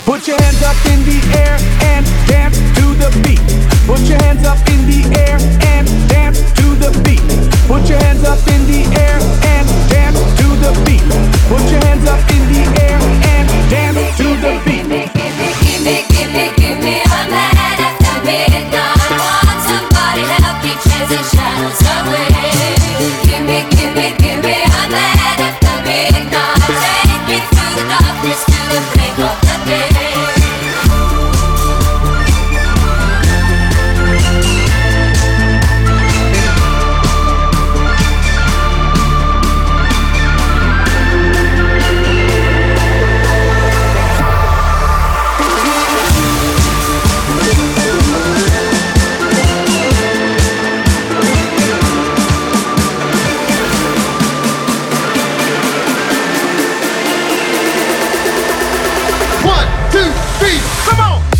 Put your hands up in the air and dance to the beat. Put your hands up in the air and dance to the beat. Put your hands up in the air and dance to the beat. Put your hands up in the air and dance to the beat. Give me a man after midnight. I want somebody help me chase the shadows away. Give me a man after midnight. Take me through the darkness to the break of the day. One, two, three, come on!